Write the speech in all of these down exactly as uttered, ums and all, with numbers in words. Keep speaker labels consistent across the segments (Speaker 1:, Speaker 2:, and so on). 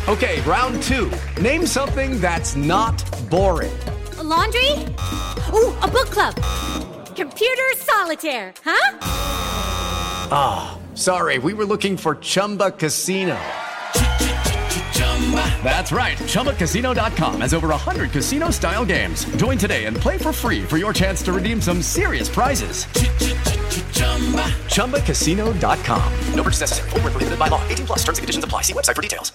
Speaker 1: Okay, round two. Name something that's not boring.
Speaker 2: A laundry? Ooh, a book club. Computer solitaire, huh?
Speaker 1: Ah, oh, sorry, we were looking for Chumba Casino. That's right, Chumba Casino dot com has over one hundred casino-style games. Join today and play for free for your chance to redeem some serious prizes. Chumba Casino dot com. No purchase necessary. Void where prohibited by law. eighteen plus. Terms and conditions apply. See website for details.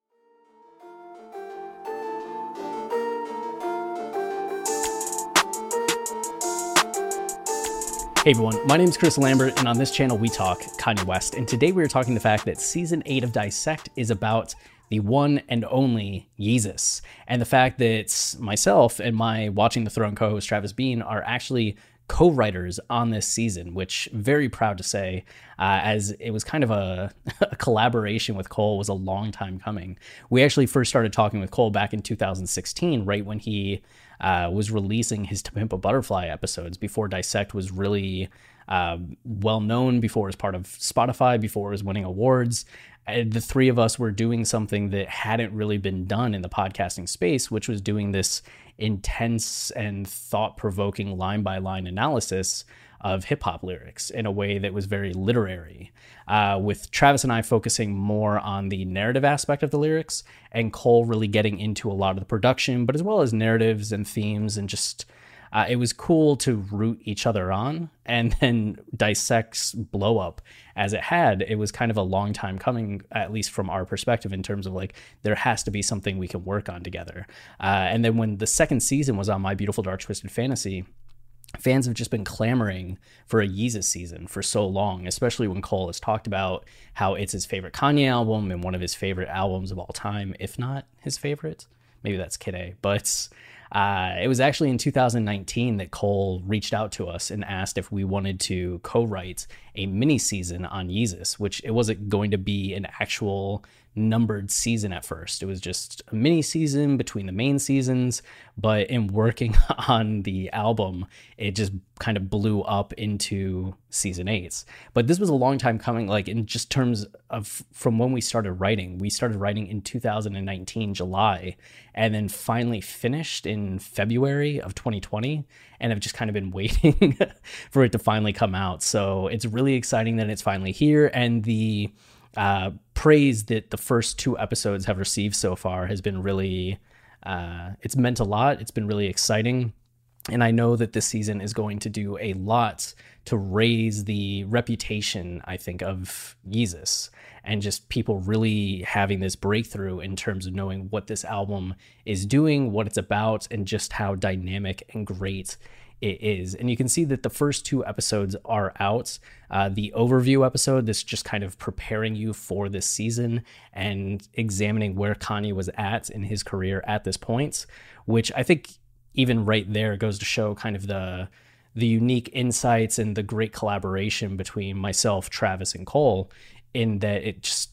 Speaker 3: Hey everyone, my name is Chris Lambert, and on this channel we talk Kanye West. And today we are talking the fact that season eight of Dissect is about the one and only Yeezus, and the fact that myself and my Watching the Throne co-host Travis Bean are actually co-writers on this season, which very proud to say, uh, as it was kind of a, a collaboration with Cole was a long time coming. We actually first started talking with Cole back in two thousand sixteen, right when he uh, was releasing his To Pimp a Butterfly episodes, before Dissect was really uh, well known, before it was part of Spotify, before it was winning awards. And the three of us were doing something that hadn't really been done in the podcasting space, which was doing this intense and thought-provoking line-by-line analysis of hip-hop lyrics in a way that was very literary, uh, with Travis and I focusing more on the narrative aspect of the lyrics, and Cole really getting into a lot of the production, but as well as narratives and themes, and just uh, it was cool to root each other on. And then Dissect's blow up as it had, it was kind of a long time coming, at least from our perspective, in terms of like, there has to be something we can work on together. Uh, and then when the second season was on My Beautiful Dark Twisted Fantasy, fans have just been clamoring for a Yeezus season for so long, especially when Cole has talked about how it's his favorite Kanye album and one of his favorite albums of all time, if not his favorite. Maybe that's Kid A, but uh, it was actually in two thousand nineteen that Cole reached out to us and asked if we wanted to co-write a mini season on Yeezus, which it wasn't going to be an actual numbered season at first. It was just a mini season between the main seasons, but in working on the album, it just kind of blew up into season eight. But this was a long time coming, like in just terms of from when we started writing. We started writing in two thousand nineteen, July, and then finally finished in February of twenty twenty, and have just kind of been waiting for it to finally come out. So it's really exciting that it's finally here, and the Uh, praise that the first two episodes have received so far has been really, uh, it's meant a lot. It's been really exciting. And I know that this season is going to do a lot to raise the reputation, I think, of Yeezus, and just people really having this breakthrough in terms of knowing what this album is doing, what it's about, and just how dynamic and great it is. And you can see that the first two episodes are out. Uh, the overview episode that's just kind of preparing you for this season and examining where Kanye was at in his career at this point, which I think even right there goes to show kind of the the unique insights and the great collaboration between myself, Travis, and Cole, in that it just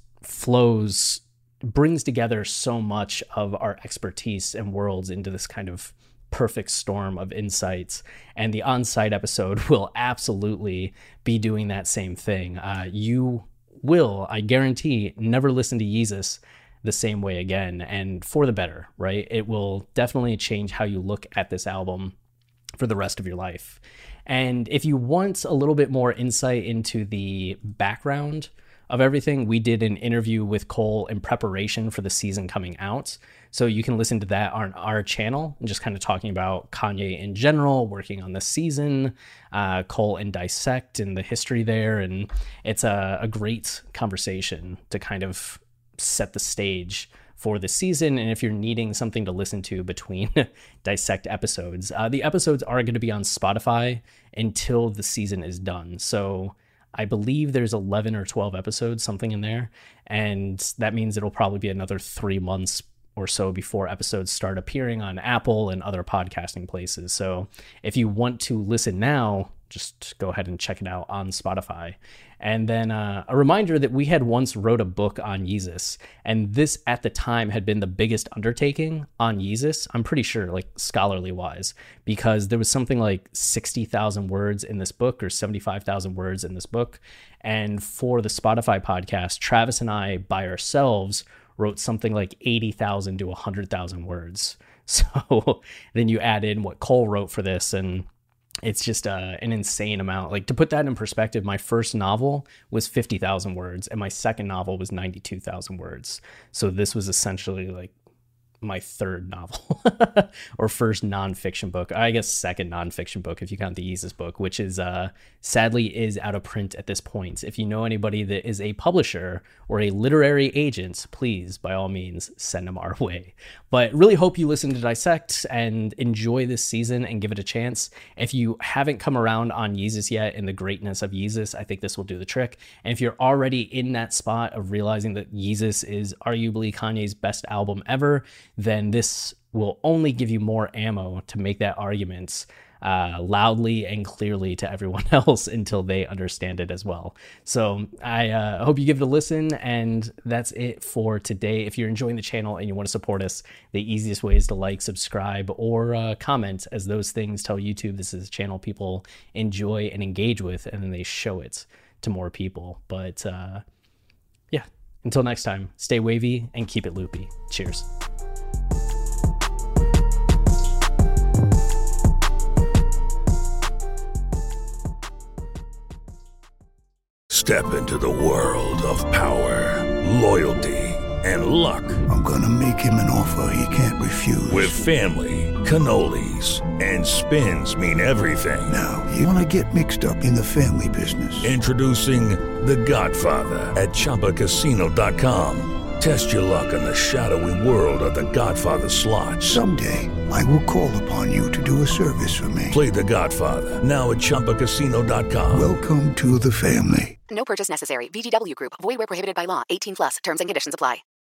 Speaker 3: flows, brings together so much of our expertise and worlds into this kind of perfect storm of insights. And the on-site episode will absolutely be doing that same thing. Uh, you will, I guarantee, never listen to Yeezus the same way again, and for the better, right? It will definitely change how you look at this album for the rest of your life. And if you want a little bit more insight into the background of everything, we did an interview with Cole in preparation for the season coming out. So you can listen to that on our channel, and just kind of talking about Kanye in general, working on the season, uh, Cole and Dissect and the history there. And it's a, a great conversation to kind of set the stage for the season. And if you're needing something to listen to between Dissect episodes, uh, the episodes are going to be on Spotify until the season is done. So I believe there's eleven or twelve episodes, something in there. And that means it'll probably be another three months or so before episodes start appearing on Apple and other podcasting places. So if you want to listen now, just go ahead and check it out on Spotify. And then uh, a reminder that we had once wrote a book on Yeezus, and this at the time had been the biggest undertaking on Yeezus, I'm pretty sure, like scholarly wise, because there was something like sixty thousand words in this book or seventy-five thousand words in this book. And for the Spotify podcast, Travis and I by ourselves wrote something like eighty thousand to one hundred thousand words. So then you add in what Cole wrote for this, and it's just uh, an insane amount. Like, to put that in perspective, my first novel was fifty thousand words, and my second novel was ninety-two thousand words. So this was essentially like my third novel or first nonfiction book. I guess second nonfiction book if you count the Yeezus book, which is uh, sadly is out of print at this point. If you know anybody that is a publisher or a literary agent, please, by all means, send them our way. But really hope you listen to Dissect and enjoy this season and give it a chance. If you haven't come around on Yeezus yet and the greatness of Yeezus, I think this will do the trick. And if you're already in that spot of realizing that Yeezus is arguably Kanye's best album ever, then this will only give you more ammo to make that argument uh, loudly and clearly to everyone else until they understand it as well. So I uh, hope you give it a listen, and that's it for today. If you're enjoying the channel and you want to support us, the easiest way is to like, subscribe, or uh, comment, as those things tell YouTube this is a channel people enjoy and engage with, and then they show it to more people. But uh, yeah, until next time, stay wavy and keep it loopy. Cheers.
Speaker 4: Step into the world of power, loyalty, and luck.
Speaker 5: I'm gonna make him an offer he can't refuse.
Speaker 4: With family, cannolis, and spins mean everything.
Speaker 5: Now, you wanna get mixed up in the family business.
Speaker 4: Introducing The Godfather at Chumba Casino dot com. Test your luck in the shadowy world of The Godfather slot.
Speaker 5: Someday, I will call upon you to do a service for me.
Speaker 4: Play The Godfather, now at Chumba Casino dot com.
Speaker 5: Welcome to the family.
Speaker 6: No purchase necessary. V G W Group. Void where prohibited by law. eighteen plus. Terms and conditions apply.